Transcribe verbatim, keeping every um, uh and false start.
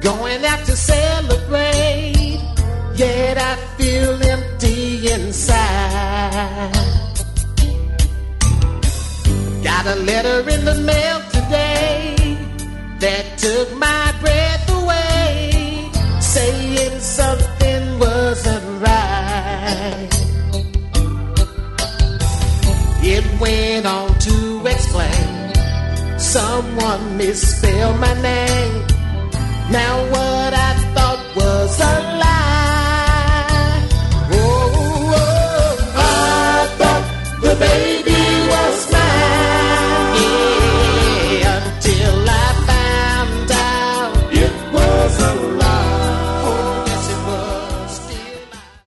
going out to celebrate, yet I feel empty inside. Got a letter in the mail today that took my breath away, saying something wasn't right. It went on to explain someone misspelled my name. Now what I